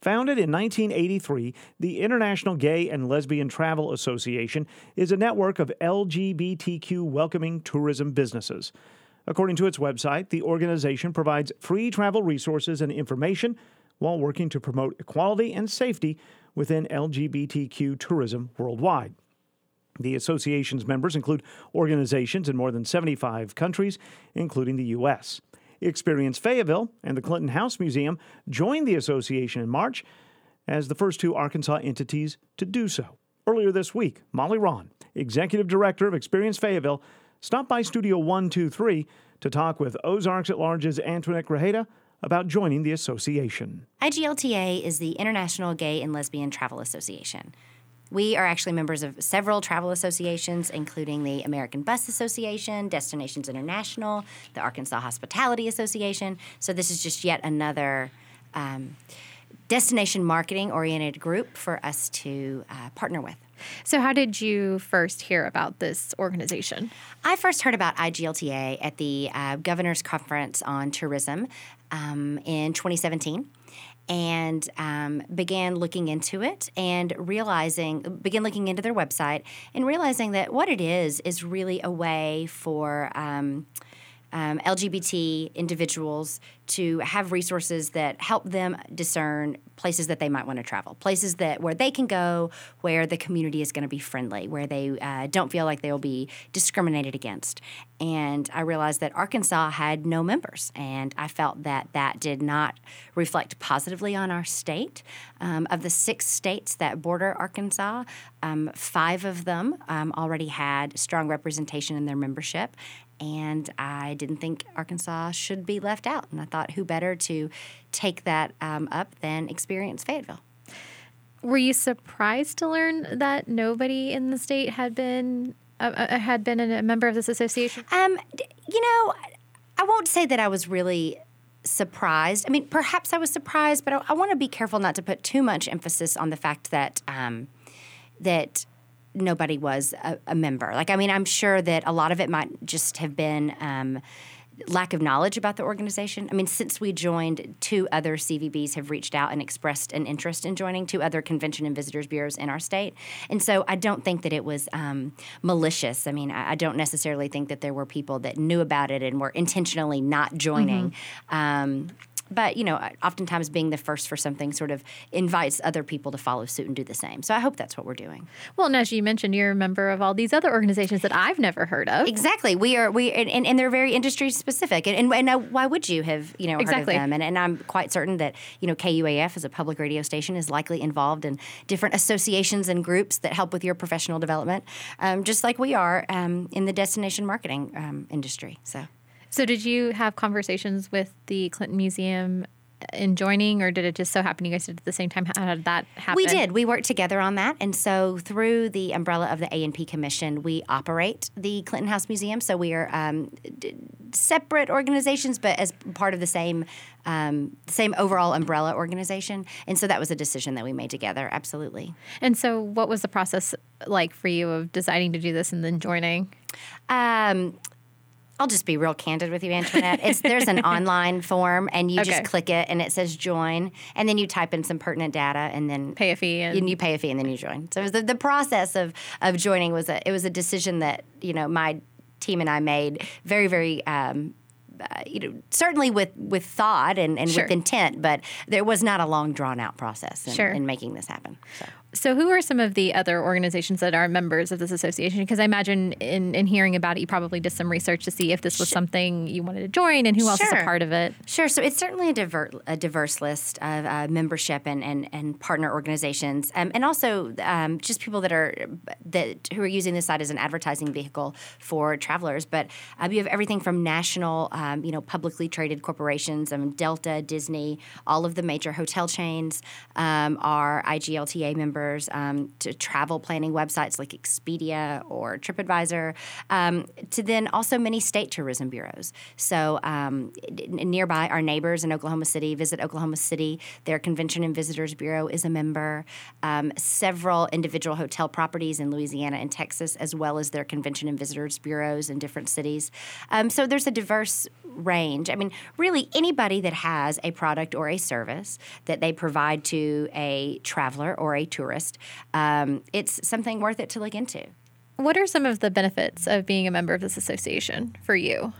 Founded in 1983, the International Gay and Lesbian Travel Association is a network of LGBTQ welcoming tourism businesses. According to its website, the organization provides free travel resources and information while working to promote equality and safety within LGBTQ tourism worldwide. The association's members include organizations in more than 75 countries, including the U.S. Experience Fayetteville and the Clinton House Museum joined the association in March as the first two Arkansas entities to do so. Earlier this week, Molly Rahn, Executive Director of Experience Fayetteville, stopped by Studio 123 to talk with Ozarks at Large's Antoinette Grajeda about joining the association. IGLTA is the International Gay and Lesbian Travel Association. We are actually members of several travel associations, including the American Bus Association, Destinations International, the Arkansas Hospitality Association. So this is just yet another destination marketing-oriented group for us to partner with. So how did you first hear about this organization? I first heard about IGLTA at the Governor's Conference on Tourism in 2017. And began looking into it and began looking into their website and realizing that what it is really a way for LGBT individuals to have resources that help them discern places that they might want to travel, places where they can go, where the community is going to be friendly, where they don't feel like they will be discriminated against. And I realized that Arkansas had no members, and I felt that did not reflect positively on our state. Of the 6 states that border Arkansas, 5 of them already had strong representation in their membership. And I didn't think Arkansas should be left out. And I thought, who better to take that up than Experience Fayetteville? Were you surprised to learn that nobody in the state had been a member of this association? I won't say that I was really surprised. I mean, perhaps I was surprised, but I want to be careful not to put too much emphasis on the fact that that nobody was a member. I'm sure that a lot of it might just have been lack of knowledge about the organization. I mean, since we joined, 2 other CVBs have reached out and expressed an interest in joining, 2 other convention and visitors bureaus in our state. And so I don't think that it was malicious. I mean, I don't necessarily think that there were people that knew about it and were intentionally not joining. Mm-hmm. But, oftentimes being the first for something sort of invites other people to follow suit and do the same. So I hope that's what we're doing. Well, and as you mentioned, you're a member of all these other organizations that I've never heard of. Exactly. And they're very industry specific. And why would you have, heard exactly. of them? And I'm quite certain that, KUAF as a public radio station is likely involved in different associations and groups that help with your professional development, just like we are in the destination marketing industry. So did you have conversations with the Clinton Museum in joining, or did it just so happen you guys did it at the same time? How did that happen? We did. We worked together on that. And so through the umbrella of the A&P Commission, we operate the Clinton House Museum. So we are separate organizations, but as part of the same overall umbrella organization. And so that was a decision that we made together, absolutely. And so what was the process like for you of deciding to do this and then joining? I'll just be real candid with you, Antoinette. There's an online form, and you just click it, and it says join, and then you type in some pertinent data, and then pay a fee, and you pay a fee, and then you join. So it was the process of joining was a decision that my team and I made very, very. Certainly with thought and sure. with intent, but there was not a long, drawn-out process in making this happen. So who are some of the other organizations that are members of this association? Because I imagine in hearing about it, you probably did some research to see if this was something you wanted to join and who else is a part of it. Sure. So it's certainly a diverse list of membership and partner organizations, and also just people who are using this site as an advertising vehicle for travelers. But you have everything from national, publicly traded corporations, Delta, Disney, all of the major hotel chains are IGLTA members. To travel planning websites like Expedia or TripAdvisor, to then also many state tourism bureaus. So nearby, our neighbors in Oklahoma City, Visit Oklahoma City, their Convention and Visitors Bureau is a member. Several individual hotel properties in Louisiana and Texas, as well as their Convention and Visitors Bureaus in different cities. So there's a diverse range. I mean, really, anybody that has a product or a service that they provide to a traveler or a tourist, it's something worth it to look into. What are some of the benefits of being a member of this association for you?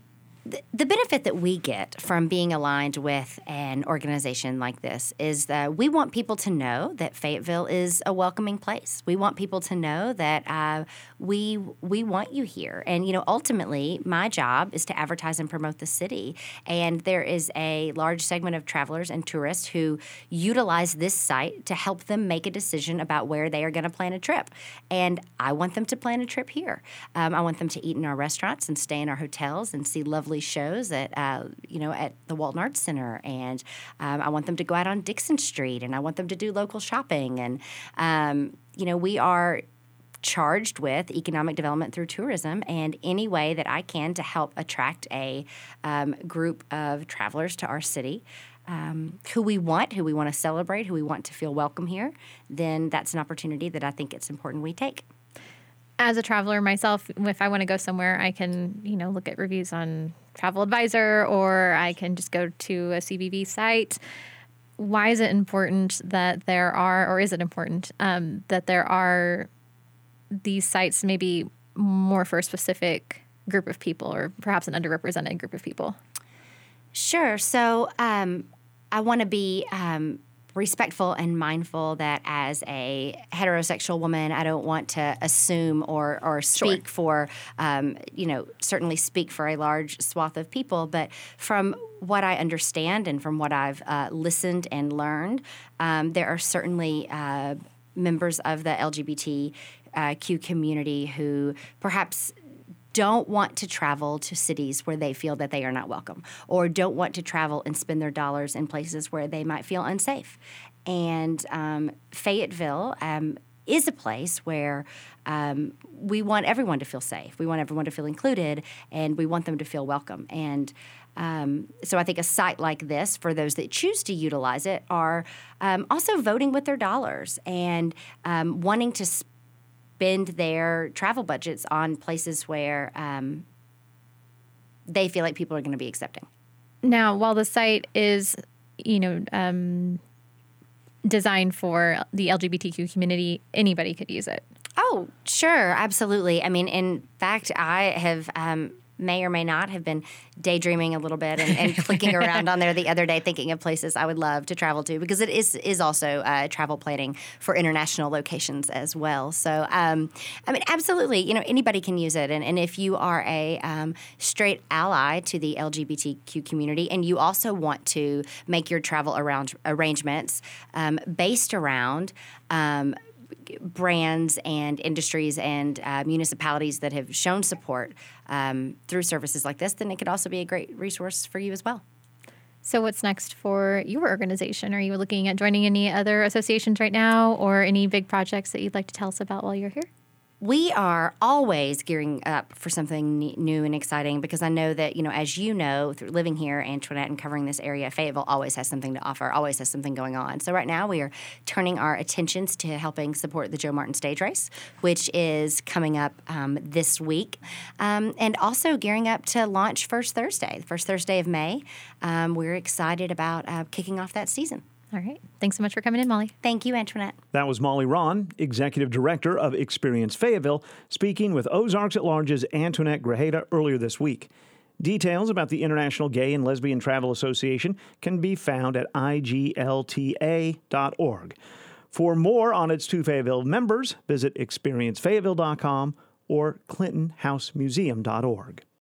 The benefit that we get from being aligned with an organization like this is that we want people to know that Fayetteville is a welcoming place. We want people to know that we want you here. And, ultimately, my job is to advertise and promote the city. And there is a large segment of travelers and tourists who utilize this site to help them make a decision about where they are going to plan a trip. And I want them to plan a trip here. I want them to eat in our restaurants and stay in our hotels and see lovely shows at the Walton Arts Center, and I want them to go out on Dixon Street, and I want them to do local shopping, and we are charged with economic development through tourism, and any way that I can to help attract a group of travelers to our city who we want to celebrate, who we want to feel welcome here, then that's an opportunity that I think it's important we take. As a traveler myself, if I want to go somewhere, I can, look at reviews on Travel Advisor, or I can just go to a CVB site. Why is it important that there are, or is it important that there are these sites maybe more for a specific group of people, or perhaps an underrepresented group of people? Sure. So I want to be respectful and mindful that as a heterosexual woman, I don't want to assume or speak for, certainly speak for a large swath of people. But from what I understand and from what I've listened and learned, there are certainly members of the LGBTQ community who perhaps don't want to travel to cities where they feel that they are not welcome, or don't want to travel and spend their dollars in places where they might feel unsafe. And Fayetteville is a place where we want everyone to feel safe. We want everyone to feel included, and we want them to feel welcome. And so I think a site like this, for those that choose to utilize it, are also voting with their dollars and wanting to spend their travel budgets on places where they feel like people are going to be accepting. Now, while the site is, designed for the LGBTQ community, anybody could use it. Oh, sure. Absolutely. I mean, in fact, I have may or may not have been daydreaming a little bit and clicking around on there the other day, thinking of places I would love to travel to, because it is also travel planning for international locations as well. So, absolutely, anybody can use it. And if you are a straight ally to the LGBTQ community, and you also want to make your travel arrangements based around brands and industries and municipalities that have shown support through services like this, then it could also be a great resource for you as well. So what's next for your organization? Are you looking at joining any other associations right now, or any big projects that you'd like to tell us about while you're here? We are always gearing up for something new and exciting, because I know that, as you know, through living here, Antoinette, and covering this area, Fayetteville always has something to offer, always has something going on. So right now we are turning our attentions to helping support the Joe Martin Stage Race, which is coming up this week, and also gearing up to launch the first Thursday of May. We're excited about kicking off that season. All right. Thanks so much for coming in, Molly. Thank you, Antoinette. That was Molly Ron, Executive Director of Experience Fayetteville, speaking with Ozarks at Large's Antoinette Grajeda earlier this week. Details about the International Gay and Lesbian Travel Association can be found at iglta.org. For more on its two Fayetteville members, visit experiencefayetteville.com or clintonhousemuseum.org.